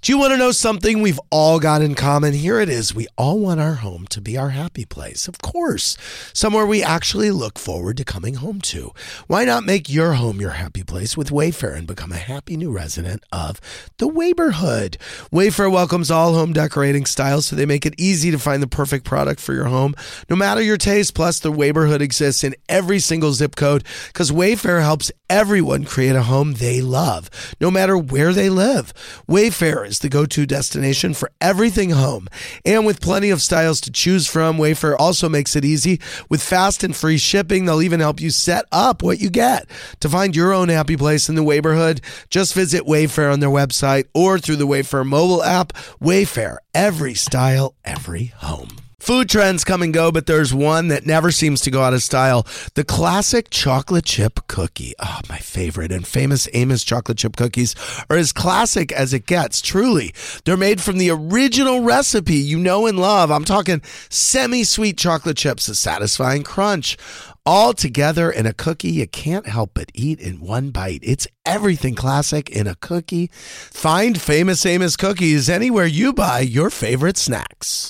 Do you want to know something we've all got in common? Here it is. We all want our home to be our happy place. Of course, somewhere we actually look forward to coming home to. Why not make your home your happy place with Wayfair and become a happy new resident of the Wayborhood? Wayfair welcomes all home decorating styles, so they make it easy to find the perfect product for your home, no matter your taste. Plus, the Wayborhood exists in every single zip code because Wayfair helps everyone create a home they love, no matter where they live. Wayfair is the go-to destination for everything home. And with plenty of styles to choose from, Wayfair also makes it easy. With fast and free shipping, they'll even help you set up what you get. To find your own happy place in the Wayborhood, just visit Wayfair on their website or through the Wayfair mobile app. Wayfair, every style, every home. Food trends come and go, but there's one that never seems to go out of style. The classic chocolate chip cookie. Oh, my favorite. And Famous Amos chocolate chip cookies are as classic as it gets, truly. They're made from the original recipe you know and love. I'm talking semi-sweet chocolate chips, a satisfying crunch, all together in a cookie you can't help but eat in one bite. It's everything classic in a cookie. Find Famous Amos cookies anywhere you buy your favorite snacks.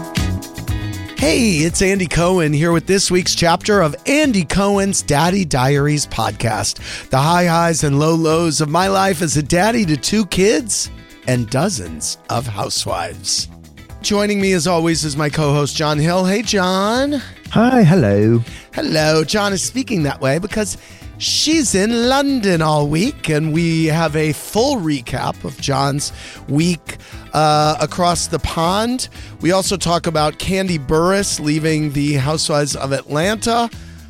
Hey, it's Andy Cohen here with this week's chapter of Andy Cohen's Daddy Diaries podcast. The high highs and low lows of my life as a daddy to 2 kids and dozens of housewives. Joining me as always is my co-host John Hill. Hey, John. Hi, hello. Hello. John is speaking that way because she's in London all week, and we have a full recap of John's week across the pond. We also talk about Kandi Burruss leaving the Housewives of Atlanta.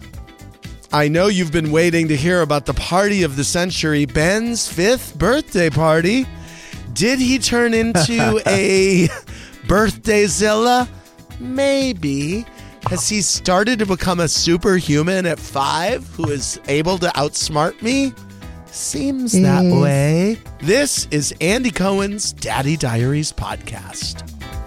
I know you've been waiting to hear about the party of the century, Ben's 5th birthday party. Did he turn into a birthday-zilla? Maybe. Has he started to become a superhuman at 5 who is able to outsmart me? Seems that way. This is Andy Cohen's Daddy Diaries podcast.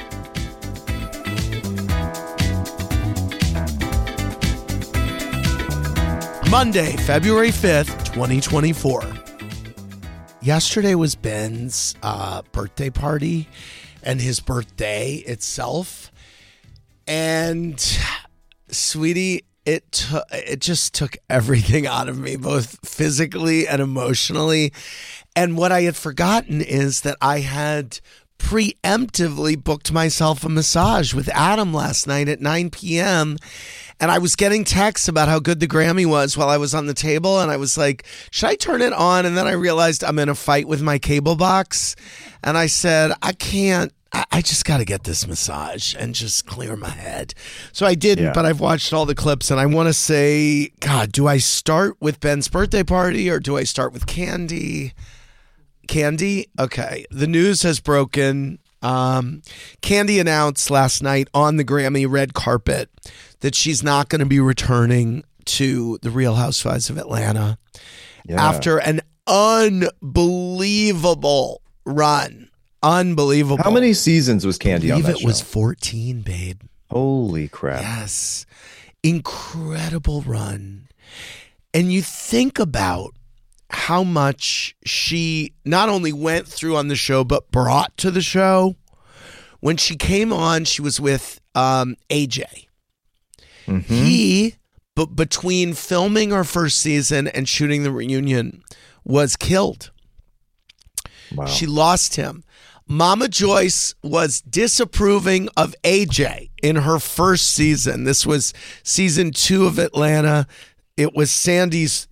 Monday, February 5th, 2024. Yesterday was Ben's birthday party and his birthday itself. And, sweetie, it just took everything out of me, both physically and emotionally. And what I had forgotten is that I had preemptively booked myself a massage with Adam last night at 9 p.m. And I was getting texts about how good the Grammy was while I was on the table. And I was like, should I turn it on? And then I realized I'm in a fight with my cable box. And I said, I can't. I just got to get this massage and just clear my head. So I didn't, but I've watched all the clips, and I want to say, God, do I start with Ben's birthday party or do I start with Kandi? Kandi? Okay. The news has broken. Kandi announced last night on the Grammy red carpet that she's not going to be returning to the Real Housewives of Atlanta after an unbelievable run. Unbelievable. How many seasons was Kandi on that show? It was 14, babe. Holy crap. Yes. Incredible run. And you think about how much she not only went through on the show, but brought to the show. When she came on, she was with AJ. He, between filming her first season and shooting the reunion, was killed. Wow. She lost him. Mama Joyce was disapproving of AJ in her first season. This was season 2 of Atlanta. It was Candy's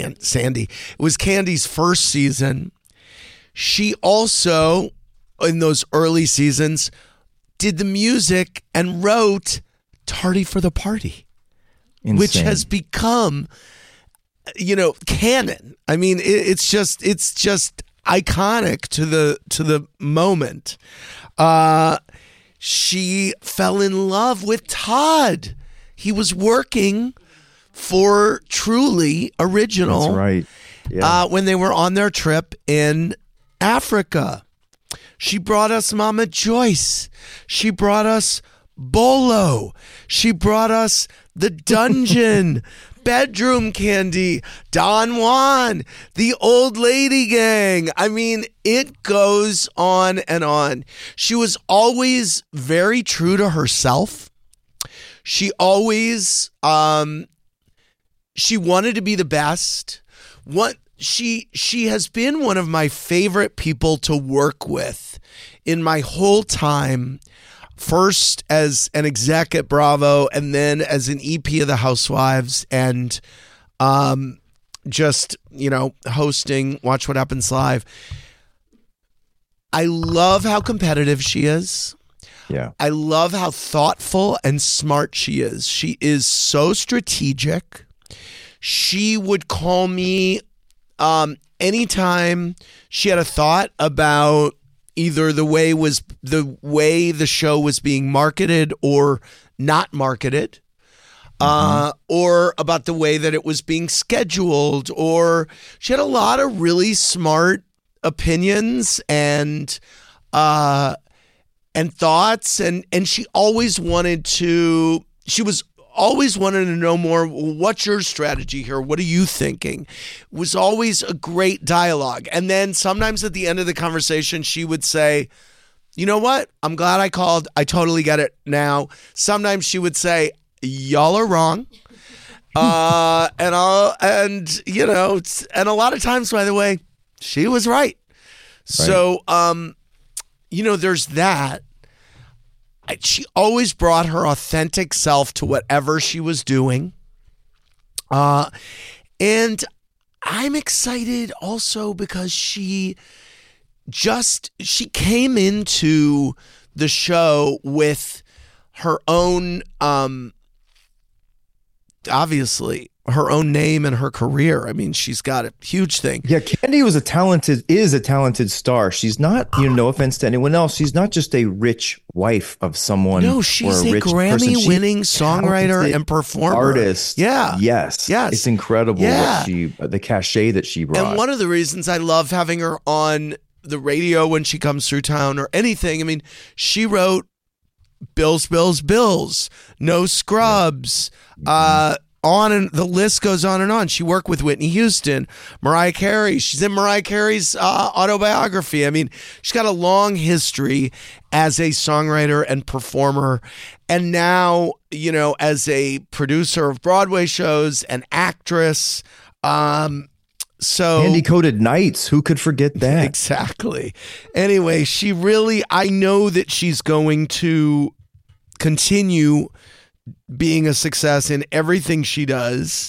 first season. She also, in those early seasons, did the music and wrote Tardy for the Party, which has become, canon. I mean, it's just iconic to the moment. She fell in love with Todd. He was working for Truly Original. That's right. Yeah. When they were on their trip in Africa. She brought us Mama Joyce. She brought us Bolo. She brought us the Dungeon, Bedroom Candy, Don Juan, the Old Lady Gang. I mean, it goes on and on. She was always very true to herself. She always, she wanted to be the best. She has been one of my favorite people to work with in my whole time. First as an exec at Bravo, and then as an EP of the Housewives, and just, hosting Watch What Happens Live. I love how competitive she is. Yeah. I love how thoughtful and smart she is. She is so strategic. She would call me anytime she had a thought about either the way the show was being marketed or not marketed, or about the way that it was being scheduled, or she had a lot of really smart opinions and thoughts, and she always wanted to know more. What's your strategy here? What are you thinking? It was always a great dialogue. And then sometimes at the end of the conversation, she would say, you know what? I'm glad I called. I totally get it now. Sometimes she would say, y'all are wrong. And a lot of times, by the way, she was right. So, there's that. She always brought her authentic self to whatever she was doing. And I'm excited also because she came into the show with her own, obviously, her own name and her career. I mean, she's got a huge thing. Yeah, Candy is a talented star. She's not, no offense to anyone else, she's not just a rich wife of someone. No, she's a Grammy-winning songwriter and performer. Artist. Yeah. Yes. It's incredible the cachet that she brought. And one of the reasons I love having her on the radio when she comes through town or anything, I mean, she wrote Bills, Bills, Bills, No Scrubs, on, and the list goes on and on. She worked with Whitney Houston, Mariah Carey. She's in Mariah Carey's autobiography. I mean, she's got a long history as a songwriter and performer. And now, as a producer of Broadway shows, an actress. Candy Coated Nights. Who could forget that? Exactly. Anyway, I know that she's going to continue being a success in everything she does.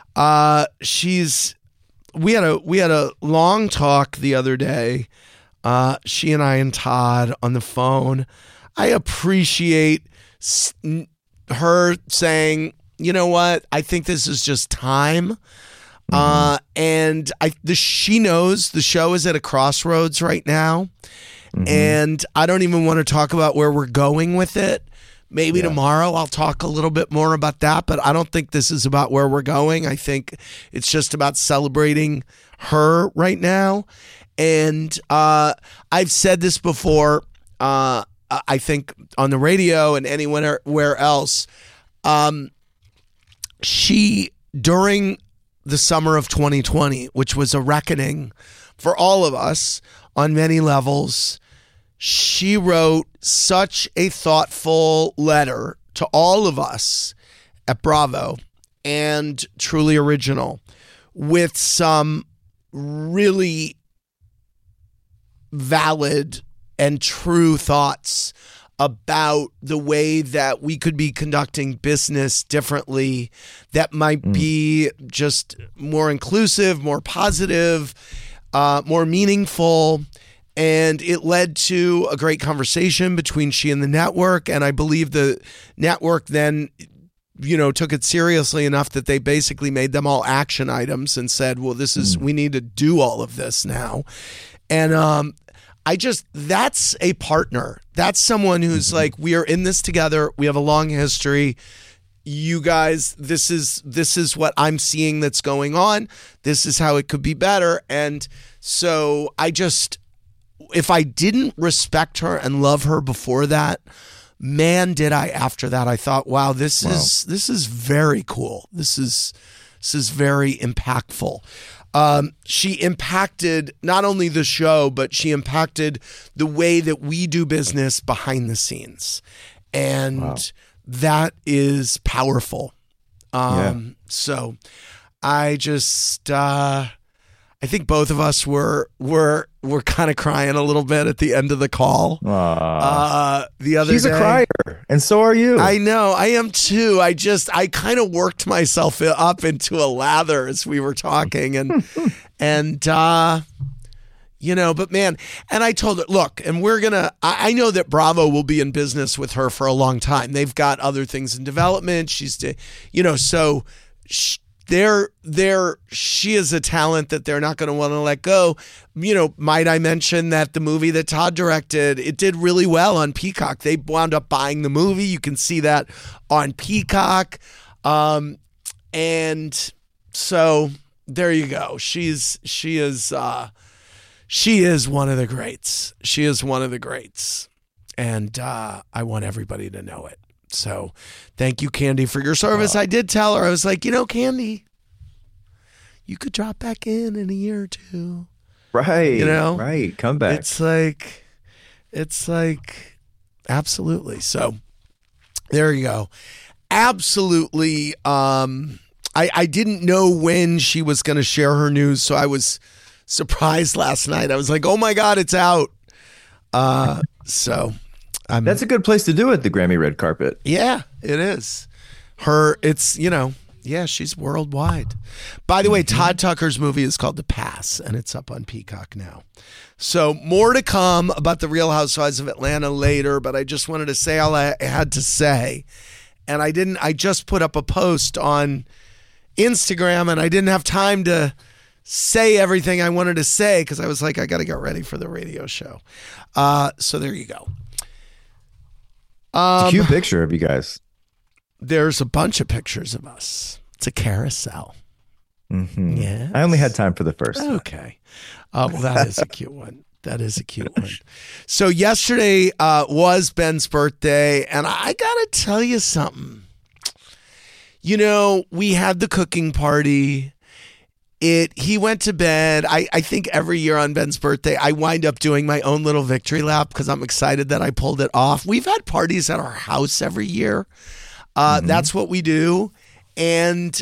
We had a long talk the other day. She and I and Todd on the phone. I appreciate her saying, you know what? I think this is just time. And she knows the show is at a crossroads right now. And I don't even want to talk about where we're going with it. Maybe tomorrow I'll talk a little bit more about that, but I don't think this is about where we're going. I think it's just about celebrating her right now. And I've said this before, I think on the radio and anywhere else. She, during the summer of 2020, which was a reckoning for all of us on many levels, she wrote such a thoughtful letter to all of us at Bravo, and truly original, with some really valid and true thoughts about the way that we could be conducting business differently, that might be just more inclusive, more positive, more meaningful. And it led to a great conversation between she and the network. And I believe the network then, took it seriously enough that they basically made them all action items and said, well, we need to do all of this now. And that's a partner. That's someone who's like, we are in this together. We have a long history. You guys, this is what I'm seeing that's going on. This is how it could be better. And so if I didn't respect her and love her before that, man, did I after that. I thought, wow, this is very cool. This is very impactful. She impacted not only the show, but she impacted the way that we do business behind the scenes. And that is powerful. So I just, I think both of us were kind of crying a little bit at the end of the call. The other She's day, a crier, and so are you. I know, I am too. I kind of worked myself up into a lather as we were talking, and but man, and I told her, look, and I know that Bravo will be in business with her for a long time. They've got other things in development. She is a talent that they're not going to want to let go. Might I mention that the movie that Todd directed, it did really well on Peacock. They wound up buying the movie. You can see that on Peacock. And so there you go. She is one of the greats. She is one of the greats. And I want everybody to know it. So thank you, Candy, for your service. I did tell her, I was like, Candy, you could drop back in a year or two. Right. Right. Come back. It's like, absolutely. So there you go. Absolutely. I didn't know when she was going to share her news. So I was surprised last night. I was like, oh my God, it's out. That's a good place to do it, the Grammy red carpet. Yeah, it is. She's worldwide. By the way, Todd Tucker's movie is called The Pass, and it's up on Peacock now. So more to come about the Real Housewives of Atlanta later, but I just wanted to say all I had to say. And I just put up a post on Instagram, and I didn't have time to say everything I wanted to say because I was like, I got to get ready for the radio show. So there you go. It's a cute picture of you guys. There's a bunch of pictures of us. It's a carousel. Mm-hmm. Yeah. I only had time for the first. Okay. Well, that is a cute one. That is a cute one. So yesterday was Ben's birthday, and I got to tell you something. We had the cooking party. He went to bed. I think every year on Ben's birthday, I wind up doing my own little victory lap because I'm excited that I pulled it off. We've had parties at our house every year. That's what we do. And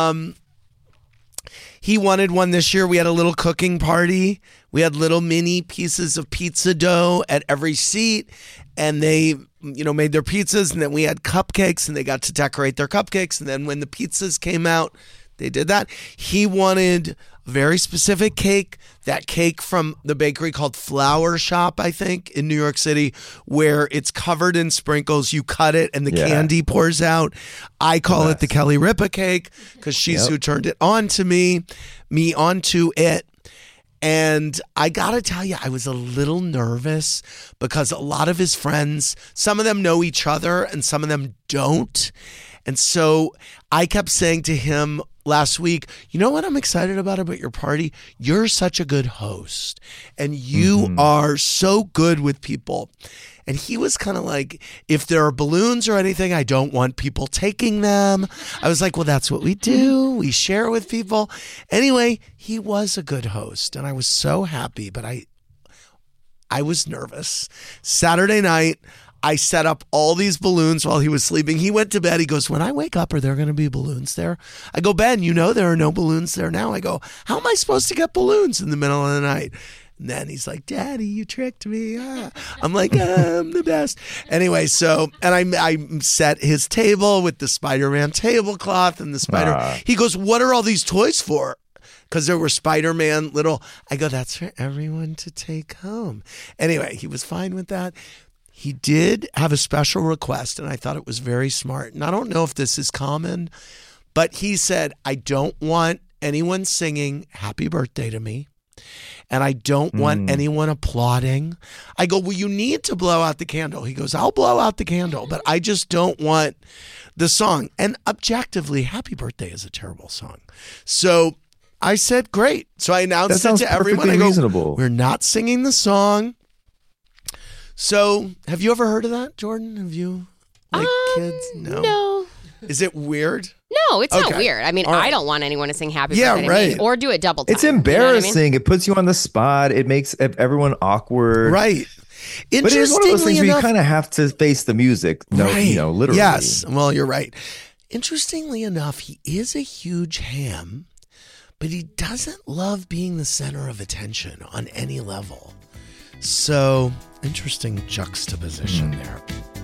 he wanted one this year. We had a little cooking party. We had little mini pieces of pizza dough at every seat. And they, made their pizzas. And then we had cupcakes, and they got to decorate their cupcakes. And then when the pizzas came out, they did that. He wanted a very specific cake, that cake from the bakery called Flower Shop, I think, in New York City, where it's covered in sprinkles. You cut it and the candy pours out. I call it the Kelly Ripa cake because she's who turned it on to me onto it. And I got to tell you, I was a little nervous because a lot of his friends, some of them know each other and some of them don't. And so I kept saying to him last week, you know what I'm excited about your party? You're such a good host and you are so good with people. And he was kind of like, if there are balloons or anything, I don't want people taking them. I was like, well, that's what we do. We share with people. Anyway, he was a good host and I was so happy, but I was nervous. Saturday night, I set up all these balloons while he was sleeping. He went to bed. He goes, when I wake up, are there going to be balloons there? I go, Ben, there are no balloons there now. I go, how am I supposed to get balloons in the middle of the night? And then he's like, Daddy, you tricked me. I'm like, I'm the best. Anyway, and I set his table with the Spider-Man tablecloth and the spider. He goes, what are all these toys for? Because there were Spider-Man I go, that's for everyone to take home. Anyway, he was fine with that. He did have a special request, and I thought it was very smart. And I don't know if this is common, but he said, I don't want anyone singing happy birthday to me, and I don't want anyone applauding. I go, well, you need to blow out the candle. He goes, I'll blow out the candle, but I just don't want the song. And objectively, happy birthday is a terrible song. So I said, great. So I announced it to everyone. I go, reasonable. We're not singing the song. So, have you ever heard of that, Jordan? Have you, kids? No. Is it weird? No, it's not Okay. weird. I mean, All right. I don't want anyone to sing happy Yeah, birthday to right. me or do it double time. It's You know what I mean? embarrassing. It puts you on the spot. It makes everyone awkward. Right. But it is one of those things where you enough- kind of have to face the music. No, right. literally. Yes. Well, you're right. Interestingly enough, he is a huge ham, but he doesn't love being the center of attention on any level. So, interesting juxtaposition there.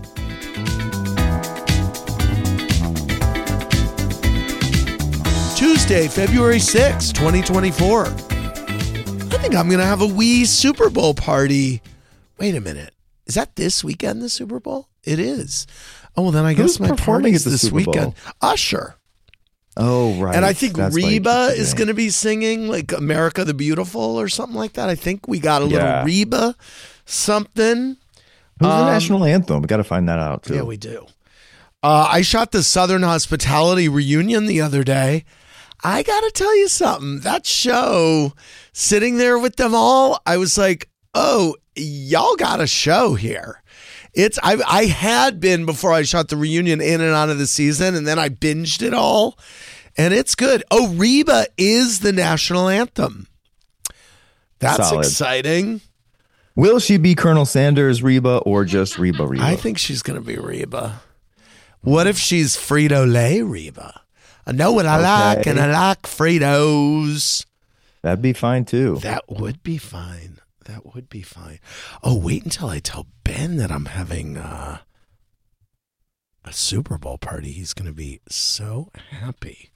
Tuesday, February 6th, 2024. I think I'm going to have a wee Super Bowl party. Wait a minute. Is that this weekend, the Super Bowl? It is. Oh, well, then I guess Who's my performing party's at the this Super weekend. Bowl? Usher. Oh, right. And I think That's why you Reba keep is forgetting. going to be singing like America the Beautiful or something like that. I think we got a little Yeah. Reba something. Who's the national anthem? We got to find that out, too. Yeah, we do. I shot the Southern Hospitality reunion the other day. I got to tell you something. That show, sitting there with them all, I was like, oh, y'all got a show here. I had been, before I shot the reunion, in and out of the season, and then I binged it all, and it's good. Oh, Reba is the national anthem. That's Solid. exciting. Will she be Colonel Sanders Reba or just Reba? I think she's going to be Reba. What if she's Frito-Lay Reba? I know what I like, and I like Fritos. That'd be fine, too. That would be fine. That would be fine. Oh, wait until I tell Ben that I'm having a Super Bowl party. He's going to be so happy.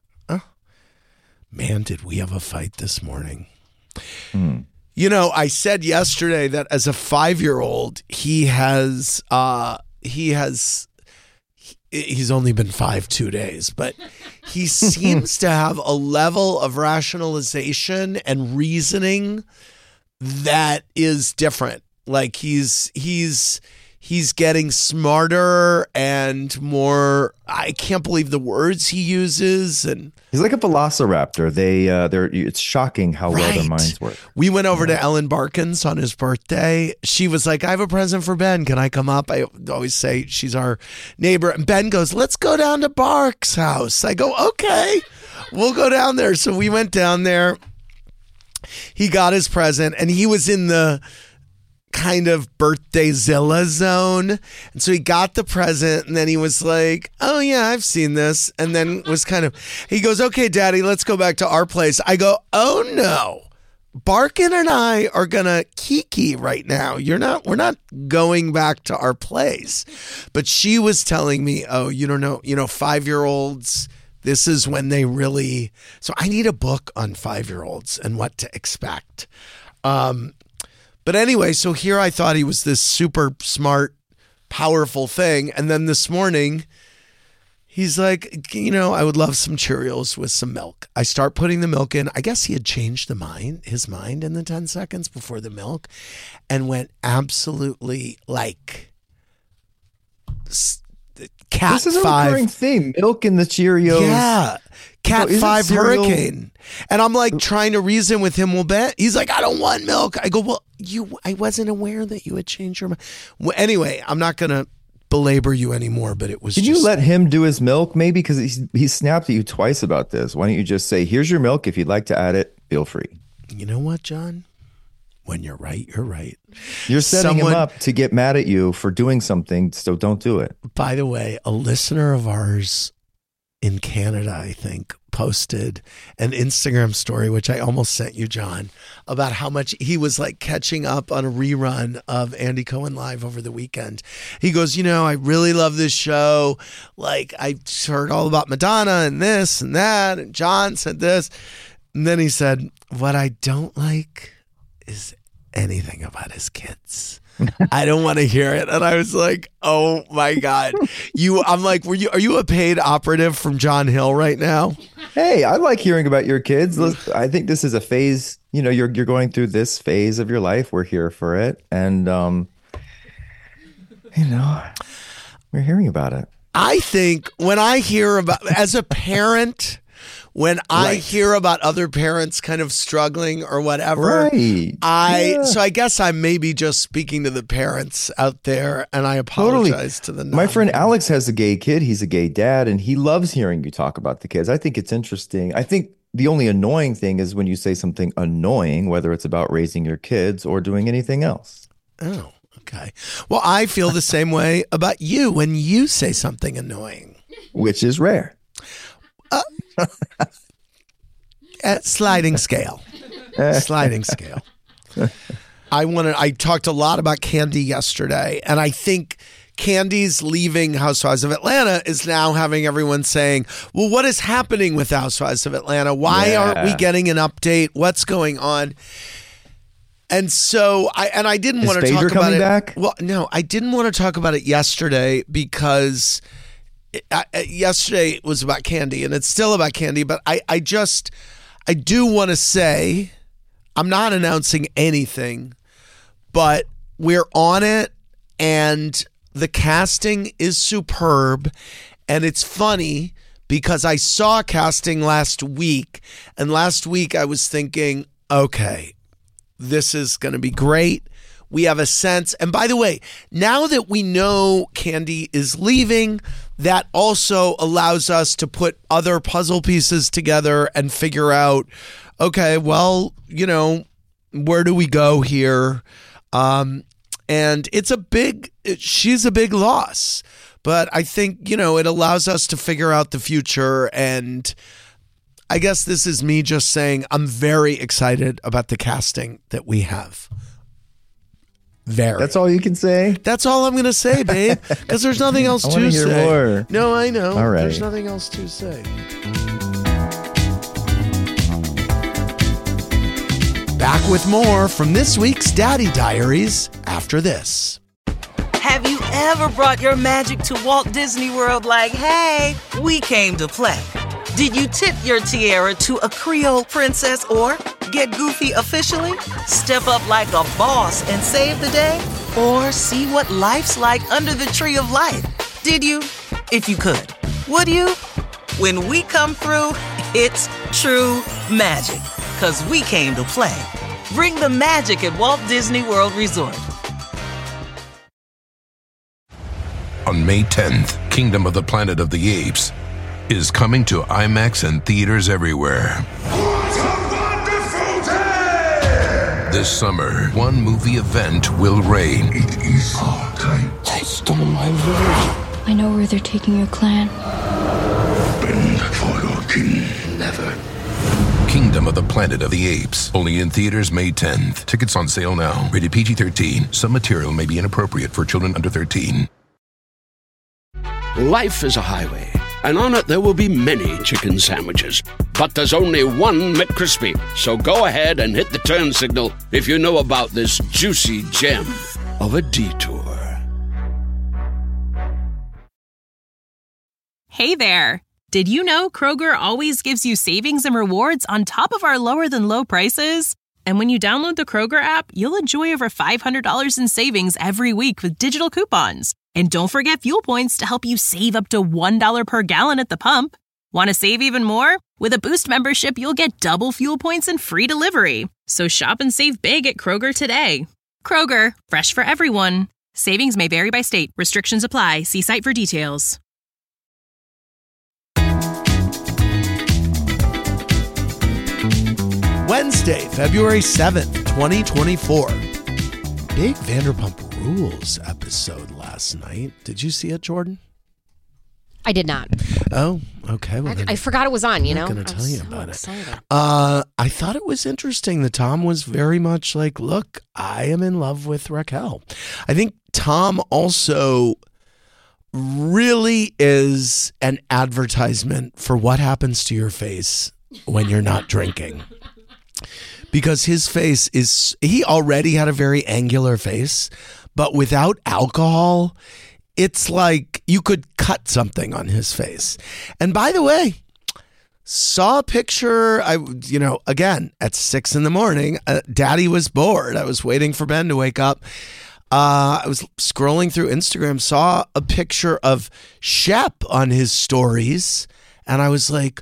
Man, did we have a fight this morning. You know, I said yesterday that as a 5-year-old, he's only been 5 2 days, but he seems to have a level of rationalization and reasoning that is different. Like he's getting smarter and more. I can't believe the words he uses, and He's like a velociraptor. It's shocking how well their Right. minds work. we went over to Ellen Barkins on his birthday. She was like, I have a present for Ben. Can I come up? I always say she's our neighbor. And Ben goes, let's go down to Bark's house. I go, okay, we'll go down there. So we went down there. He got his present, and he was in the kind of birthday Zilla zone. And so he got the present, and then he was like, oh yeah, I've seen this. And then was he goes, okay, Daddy, let's go back to our place. I go, oh no, Barkin and I are gonna kiki right now. We're not going back to our place. But she was telling me, oh, you don't know, 5-year-olds, this is when they really, so I need a book on 5-year-olds and what to expect. But anyway, so here I thought he was this super smart, powerful thing. And then this morning, he's like, I would love some Cheerios with some milk. I start putting the milk in. I guess he had changed his mind in the 10 seconds before the milk and went absolutely like Cat This is a 5. recurring theme. Milk in the Cheerios. Yeah. Cat Isn't 5 cereal- hurricane. And I'm like trying to reason with him. Well, Ben, he's like, I don't want milk. I go, well, I wasn't aware that you had changed your mind. Well, anyway, I'm not going to belabor you anymore, but it was Did just, you let him do his milk? Maybe because he snapped at you twice about this. Why don't you just say, here's your milk. If you'd like to add it, feel free. you know what, John? When you're right, you're right. You're setting him up to get mad at you for doing something, so don't do it. By the way, a listener of ours in Canada, I think, posted an Instagram story, which I almost sent you, John, about how much he was like catching up on a rerun of Andy Cohen Live over the weekend. He goes, I really love this show. Like, I heard all about Madonna and this and that, and John said this. And then he said, what I don't like is anything about his kids. I don't want to hear it. And I was like, oh my God. I'm like, are you a paid operative from John Hill right now? Hey, I like hearing about your kids. I think this is a phase, you're going through this phase of your life. We're here for it. And, we're hearing about it. I think when I hear about, as a parent, when I Right. hear about other parents kind of struggling or whatever, Right. Yeah. So I guess I'm maybe just speaking to the parents out there, and I apologize to the My non- friend Alex has a gay kid. He's a gay dad, and he loves hearing you talk about the kids. I think it's interesting. I think the only annoying thing is when you say something annoying, whether it's about raising your kids or doing anything else. Oh, okay. Well, I feel the same way about you when you say something annoying. Which is rare. At sliding scale. Sliding scale. I talked a lot about Candy yesterday, and I think Candy's leaving Housewives of Atlanta is now having everyone saying, well, what is happening with Housewives of Atlanta? Why aren't we getting an update? What's going on? And so I didn't want to Phaedra talk about coming it. back? Well, no, I didn't want to talk about it yesterday because yesterday it was about Candy, and it's still about Candy. But I do want to say, I'm not announcing anything, but we're on it, and the casting is superb. And it's funny because I saw casting last week, and last week I was thinking, okay, this is going to be great. We have a sense. And by the way, now that we know Candy is leaving, that also allows us to put other puzzle pieces together and figure out, okay, well, where do we go here? And she's a big loss. But I think, it allows us to figure out the future. And I guess this is me just saying I'm very excited about the casting that we have. Very. That's all you can say? That's all I'm going to say, babe, because there's nothing else I to wanna hear say. more. No, I know. All right. There's nothing else to say. Back with more from this week's Daddy Diaries after this. Have you ever brought your magic to Walt Disney World like, hey, we came to play? Did you tip your tiara to a Creole princess or get goofy officially? Step up like a boss and save the day? Or see what life's like under the tree of life? Did you? If you could. Would you? When we come through, it's true magic. 'Cause we came to play. Bring the magic at Walt Disney World Resort. On May 10th, Kingdom of the Planet of the Apes is coming to IMAX and theaters everywhere. What a wonderful day! This summer, one movie event will reign. It is our time. They stole my village. I know where they're taking your clan. Bend for your king. Never. Kingdom of the Planet of the Apes. Only in theaters May 10th. Tickets on sale now. Rated PG-13. Some material may be inappropriate for children under 13. Life is a highway, and on it there will be many chicken sandwiches. But there's only one McCrispy. So go ahead and hit the turn signal if you know about this juicy gem of a detour. Hey there! Did you know Kroger always gives you savings and rewards on top of our lower-than-low prices? And when you download the Kroger app, you'll enjoy over $500 in savings every week with digital coupons. And don't forget fuel points to help you save up to $1 per gallon at the pump. Want to save even more? With a Boost membership, you'll get double fuel points and free delivery. So shop and save big at Kroger today. Kroger, fresh for everyone. Savings may vary by state. Restrictions apply. See site for details. Wednesday, February 7th, 2024. Big Vanderpump Rules episode last night. Did you see it, Jordan? I did not. Oh, okay. Well, I forgot it was on, you know? I'm going to tell you about excited. it. I thought it was interesting that Tom was very much like, look, I am in love with Raquel. I think Tom also really is an advertisement for what happens to your face when you're not drinking. Because his face he already had a very angular face, but without alcohol, it's like you could cut something on his face. And by the way, saw a picture, again, at 6 a.m, Daddy was bored. I was waiting for Ben to wake up. I was scrolling through Instagram, saw a picture of Shep on his stories, and I was like,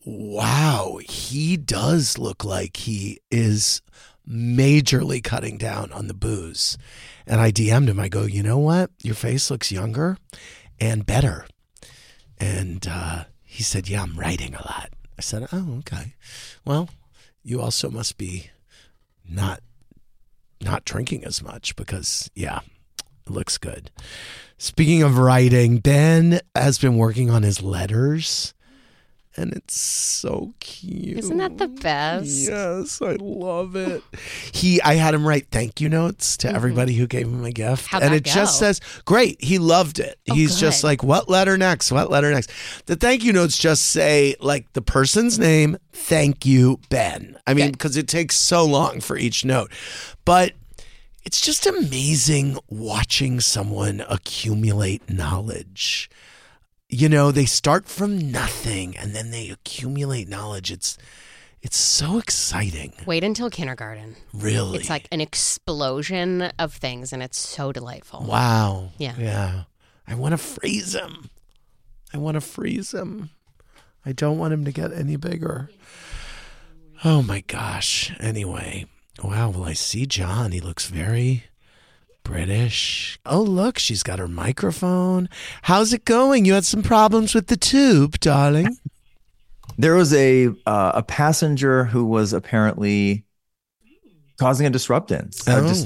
wow, he does look like he is majorly cutting down on the booze. And I DM'd him. I go, you know what? Your face looks younger and better. And he said, yeah, I'm writing a lot. I said, oh, okay. Well, you also must be not drinking as much because, yeah, it looks good. Speaking of writing, Ben has been working on his letters, and it's so cute. Isn't that the best? Yes, I love it. I had him write thank you notes to everybody who gave him a gift. How'd and that it just go? says, great. He loved it. He's good. just like, what letter next? What letter next? The thank you notes just say like the person's name, thank you, Ben. I mean, because it takes so long for each note. But it's just amazing watching someone accumulate knowledge. You know, they start from nothing and then they accumulate knowledge. It's so exciting. Wait until kindergarten. Really? It's like an explosion of things, and it's so delightful. Wow. Yeah. I want to freeze him. I don't want him to get any bigger. Oh, my gosh. Anyway. Wow. Well, I see John. He looks very British. Oh, look. She's got her microphone. How's it going? You had some problems with the tube, darling. There was a passenger who was apparently causing a disruption. Wow. And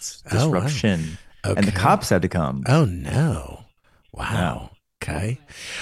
the cops had to come. Oh, no. Wow. Okay.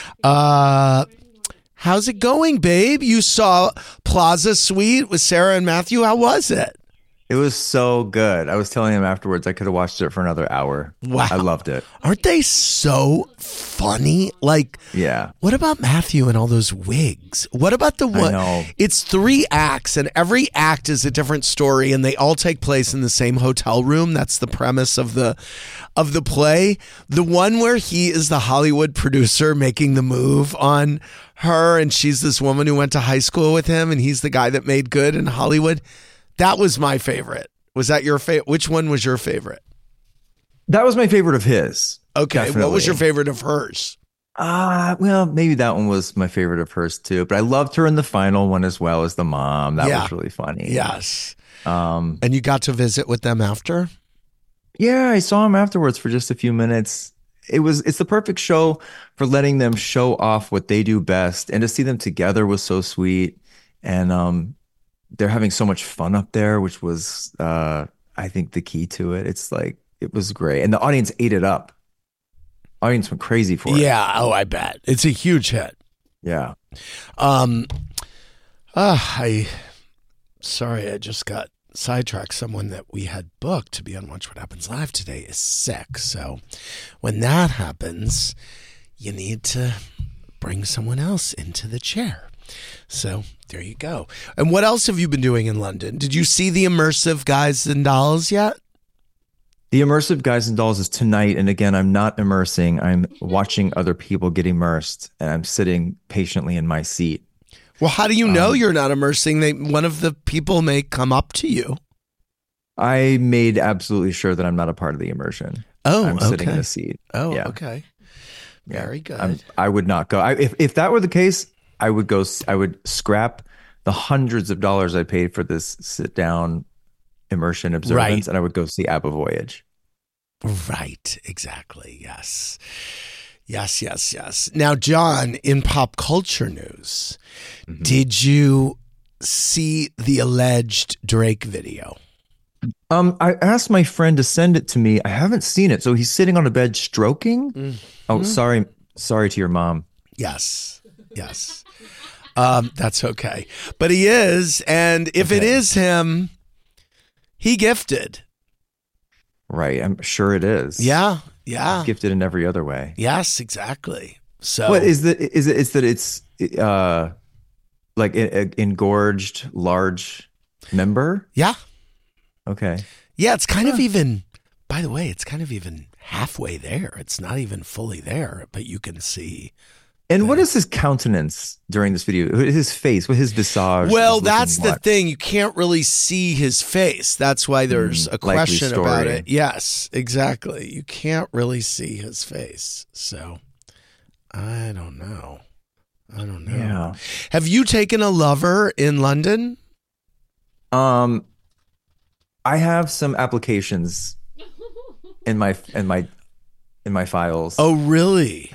How's it going, babe? You saw Plaza Suite with Sarah and Matthew. How was it? It was so good. I was telling him afterwards I could have watched it for another hour. Wow. I loved it. Aren't they so funny? Like, yeah. What about Matthew and all those wigs? What about the one? know. It's 3 acts, and every act is a different story, and they all take place in the same hotel room. That's the premise of the play. The one where he is the Hollywood producer making the move on her, and she's this woman who went to high school with him, and he's the guy that made good in Hollywood. That was my favorite. Was that your favorite? Which one was your favorite? That was my favorite of his. Okay. Definitely. What was your favorite of hers? Well, maybe that one was my favorite of hers too. But I loved her in the final one as well as the mom. That was really funny. Yes. And you got to visit with them after? Yeah, I saw him afterwards for just a few minutes. It's the perfect show for letting them show off what they do best, and to see them together was so sweet. And they're having so much fun up there, which was, I think, the key to it. It's like, it was great. And the audience ate it up. Audience went crazy for it. Yeah. Oh, I bet. It's a huge hit. Yeah. Sorry, I just got sidetracked. Someone that we had booked to be on Watch What Happens Live today is sick. So when that happens, you need to bring someone else into the chair. So there you go. And what else have you been doing in London? Did you see the immersive Guys and Dolls yet? The immersive Guys and Dolls is tonight. And again, I'm not immersing. I'm watching other people get immersed, and I'm sitting patiently in my seat. Well, how do you know you're not immersing? One of the people may come up to you. I made absolutely sure that I'm not a part of the immersion. Oh, I'm sitting in a seat. Oh, yeah. Okay. Very good. I would not go. If that were the case, I would go. I would scrap the hundreds of dollars I paid for this sit down immersion observance, and I would go see ABBA Voyage. Right. Exactly. Yes. Yes. Now, John, in pop culture news, did you see the alleged Drake video? I asked my friend to send it to me. I haven't seen it. So he's sitting on a bed stroking. Oh, sorry to your mom. Yes. That's okay. But he is. And if it is him, he gifted. Right. I'm sure it is. Yeah. He's gifted in every other way. Yes, exactly. So what is that? Is that it's like an engorged large member? Yeah. Okay. Yeah. It's kind of even, by the way, it's kind of even halfway there. It's not even fully there, but you can see. And what is his countenance during this video? His face, with his visage? Well, that's the thing. You can't really see his face. That's why there's a question about it. Yes, exactly. You can't really see his face. So, I don't know. I don't know. Yeah. Have you taken a lover in London? I have some applications in my files. Oh, really?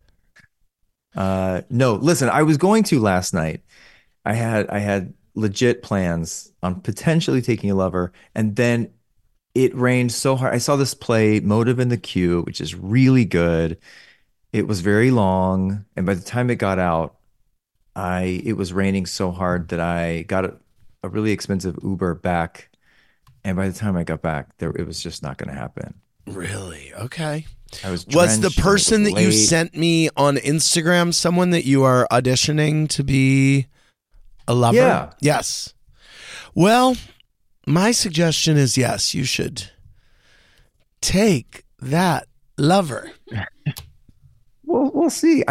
No, listen, I was going to last night. I had legit plans on potentially taking a lover, and then it rained so hard. I saw this play, Motive in the Queue, which is really good. It was very long, and by the time it got out, it was raining so hard that I got a really expensive Uber back, and by the time I got back, it was just not going to happen. Really? Okay. Was the person that you sent me on Instagram someone that you are auditioning to be a lover? Yeah. Yes. Well, my suggestion is yes, you should take that lover. We'll see.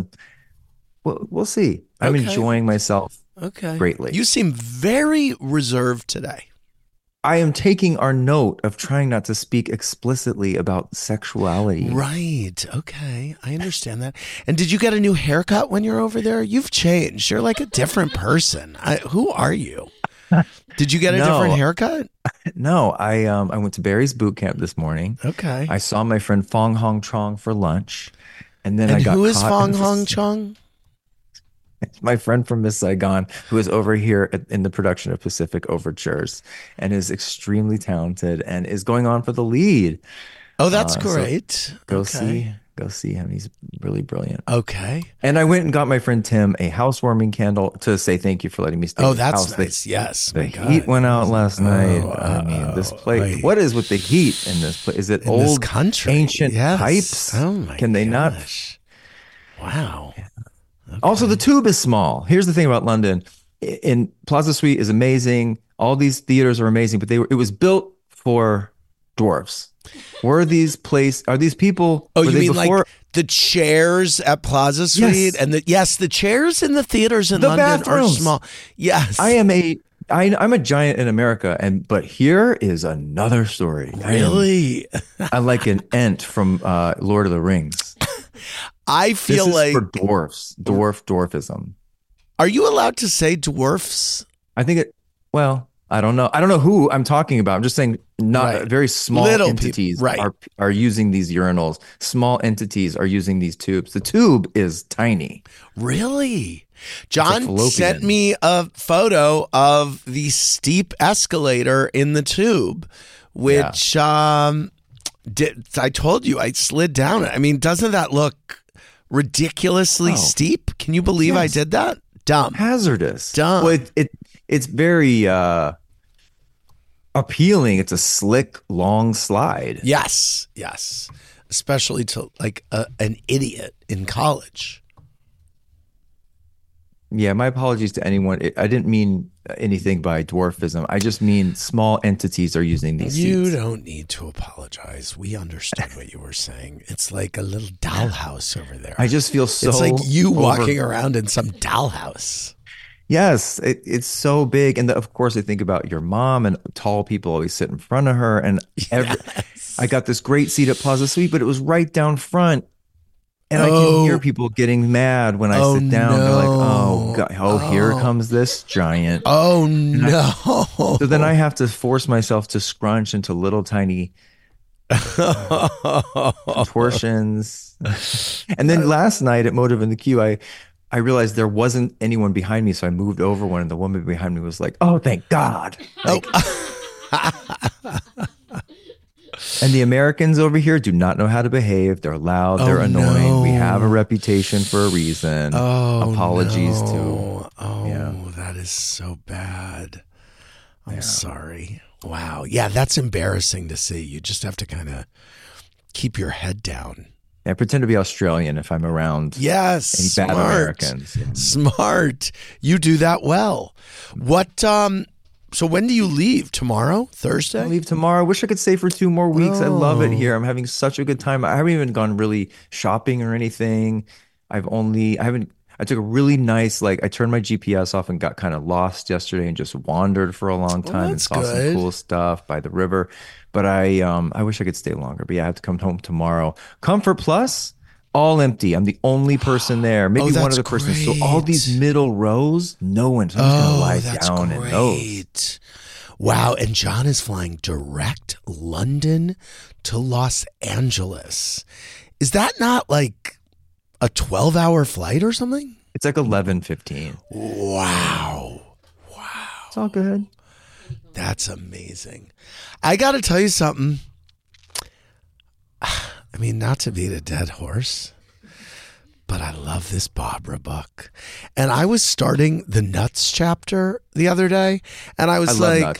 We'll see. I'm enjoying myself greatly. You seem very reserved today. I am taking our note of trying not to speak explicitly about sexuality. Right. Okay. I understand that. And did you get a new haircut when you're over there? You've changed. You're like a different person. Who are you? Did you get a different haircut? No. I went to Barry's boot camp this morning. Okay. I saw my friend Fong Hong Chong for lunch. And then I got who is caught Fong Hong Chong? It's my friend from Miss Saigon who is over here in the production of Pacific Overtures and is extremely talented and is going on for the lead. Oh, that's great. So go see him. He's really brilliant. Okay. And I went and got my friend Tim a housewarming candle to say thank you for letting me stay. Oh, in the that's house. nice. Yes. The heat went out last night. I mean, this place. What is with the heat in this place? Is it old country? Ancient pipes? Oh my! Can they not? Wow. Okay. Also, the tube is small. Here's the thing about London. In Plaza Suite is amazing. All these theaters are amazing, but it was built for dwarfs. Are these people? Oh, you mean like the chairs at Plaza Suite? Yes. And the chairs in the theaters in London bathrooms are small. Yes. I'm a giant in America, but here is another story. Really? I'm like an Ent from Lord of the Rings. I feel this is like for dwarfism. Are you allowed to say dwarfs? I think I don't know. I don't know who I'm talking about. I'm just saying very small Little entities people, are using these urinals. Small entities are using these tubes. The tube is tiny. Really? John sent me a photo of the steep escalator in the tube, which I told you I slid down it. I mean, doesn't that look ridiculously steep? Can you believe I did that? Dumb. Hazardous. Dumb. Well, it's very appealing. It's a slick, long slide. Yes. Especially to like an idiot in college. Yeah, my apologies to anyone. I didn't mean anything by dwarfism. I just mean small entities are using these You seats. don't need to apologize. We understood what you were saying. It's like a little dollhouse over there. I just feel so... It's like you walking around in some dollhouse. Yes, it's so big. And of course, I think about your mom, and tall people always sit in front of her. And I got this great seat at Plaza Suite, but it was right down front. And I can hear people getting mad when I sit down. No. They're like, oh, God, here comes this giant. Oh, no. So then I have to force myself to scrunch into little tiny portions. And then last night at Motive in the Queue, I realized there wasn't anyone behind me. So I moved over one, and the woman behind me was like, oh, thank God. And the Americans over here do not know how to behave. They're loud. They're annoying. No. We have a reputation for a reason. Apologies no. to. That is so bad. I'm sorry. Wow. Yeah, that's embarrassing to see. You just have to kind of keep your head down. I pretend to be Australian if I'm around any bad Americans. Smart. You do that well. What? So when do you leave? Tomorrow? Thursday? I leave tomorrow. I wish I could stay for 2 more weeks. I love it here. I'm having such a good time. I haven't even gone really shopping or anything. I took a really nice, I turned my GPS off and got kind of lost yesterday and just wandered for a long time and saw some cool stuff by the river. But I wish I could stay longer. But yeah, I have to come home tomorrow. Comfort Plus, all empty. I'm the only person there. Maybe one other person. So all these middle rows, no one's going to lie down in those. Wow. And John is flying direct London to Los Angeles. Is that not like a 12-hour flight or something? It's like 11:15. Wow. It's all good. That's amazing. I got to tell you something. I mean, not to beat a dead horse, but I love this Barbara book. And I was starting the Nuts chapter the other day, and I was like,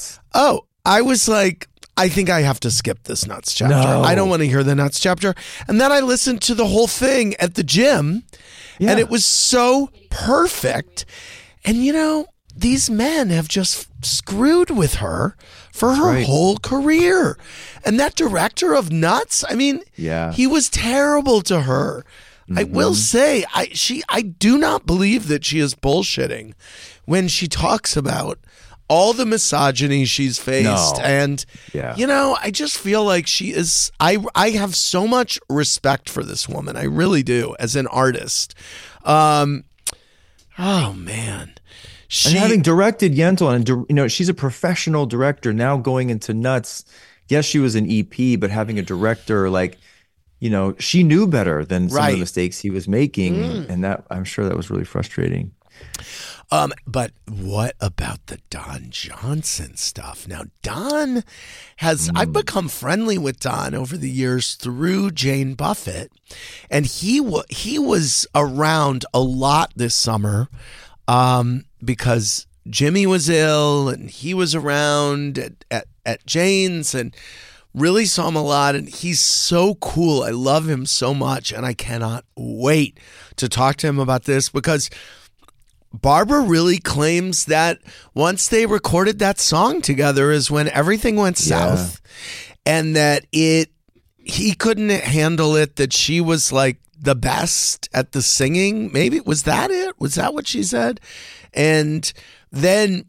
I think I have to skip this Nuts chapter. No. I don't want to hear the Nuts chapter. And then I listened to the whole thing at the gym, and it was so perfect. And, you know, these men have just screwed with her for her whole career. And that director of Nuts, I mean, he was terrible to her. I will say, I do not believe that she is bullshitting when she talks about all the misogyny she's faced. And, you know, I just feel like she is, I have so much respect for this woman. I really do, as an artist. Oh, man. And having directed Yentl, and you know, she's a professional director now going into Nuts. Yes, she was an EP, but having a director, like, you know, she knew better than some of the mistakes he was making, and that, I'm sure that was really frustrating. But what about the Don Johnson stuff? Now, Don has, I've become friendly with Don over the years through Jane Buffett, and he was around a lot this summer. Because Jimmy was ill and he was around at Jane's and really saw him a lot. And he's so cool. I love him so much. And I cannot wait to talk to him about this, because Barbara really claims that once they recorded that song together is when everything went south, and that he couldn't handle it, that she was like the best at the singing. Maybe was that it? Was that what she said? And then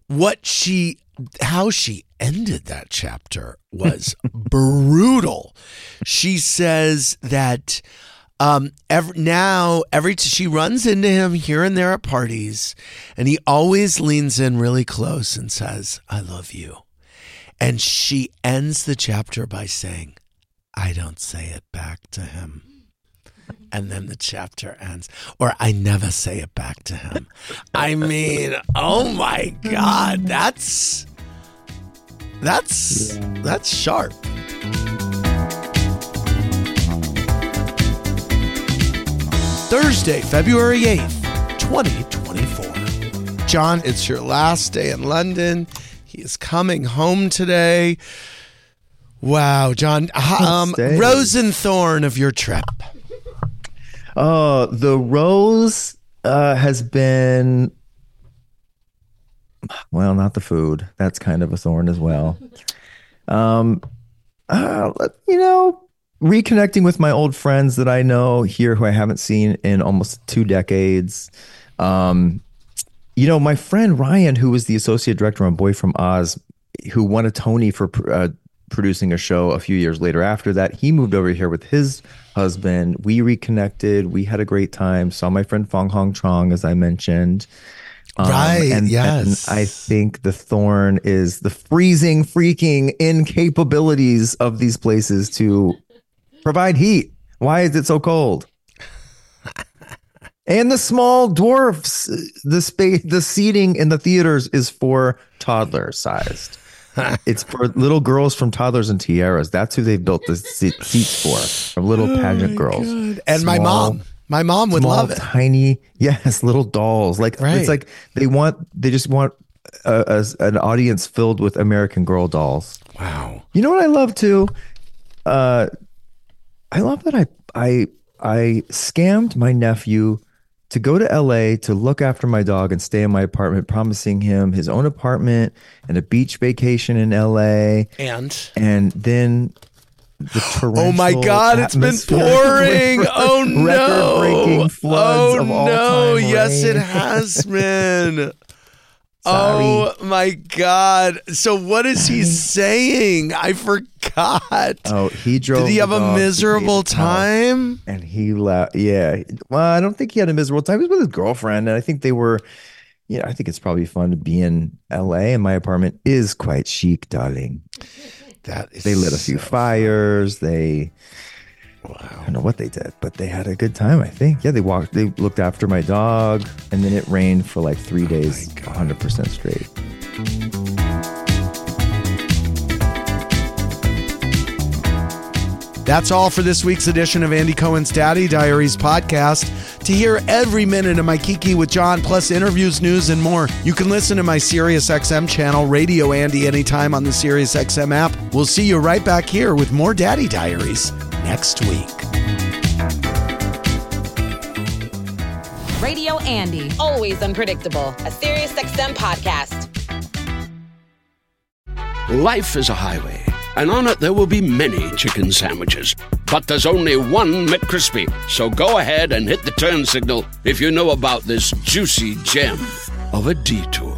how she ended that chapter was brutal. She says that she runs into him here and there at parties, and he always leans in really close and says, "I love you." And she ends the chapter by saying, "I don't say it back to him." And then the chapter ends, or I never say it back to him. I mean, oh my God, that's sharp. Thursday, February 8th, 2024. John, it's your last day in London. He is coming home today. Wow, John, Rose and Thorn of your trip. The rose has been, well, not the food. That's kind of a thorn as well. You know, reconnecting with my old friends that I know here who I haven't seen in almost 2 decades. You know, my friend Ryan, who was the associate director on Boy from Oz, who won a Tony for producing a show a few years later after that, he moved over here with his husband. We reconnected. We had a great time. Saw my friend Fong Hong Chong, as I mentioned. And I think the thorn is the freezing, freaking incapabilities of these places to provide heat. Why is it so cold? And the small dwarfs, the seating in the theaters is for toddler sized. It's for little girls from Toddlers and Tiaras. That's who they built the seats for little pageant girls. God. And small, my mom would love it. Tiny, little dolls. Like it's like they just want an audience filled with American Girl dolls. Wow. You know what I love too? I love that I scammed my nephew to go to LA to look after my dog and stay in my apartment, promising him his own apartment and a beach vacation in LA. And then the torrential, oh my God, it's been pouring. Oh no. Record-breaking floods of all time rain. Yes, it has been. Sorry. Oh my God. So what is he saying? I forgot. Oh, he drove. Did he have the a dog to miserable Gabe's house, time? and he left. Yeah. Well, I don't think he had a miserable time. He was with his girlfriend, and I think they were. Yeah, I think it's probably fun to be in LA, and my apartment is quite chic, darling. They lit a few fires. I don't know what they did, but they had a good time, I think. Yeah, they looked after my dog, and then it rained for like 3 days, 100% straight. That's all for this week's edition of Andy Cohen's Daddy Diaries podcast. To hear every minute of my Kiki with John, plus interviews, news, and more, you can listen to my SiriusXM channel, Radio Andy, anytime on the SiriusXM app. We'll see you right back here with more Daddy Diaries next week. Radio Andy. Always unpredictable. A SiriusXM podcast. Life is a highway, and on it there will be many chicken sandwiches. But there's only one McCrispy. So go ahead and hit the turn signal if you know about this juicy gem of a detour.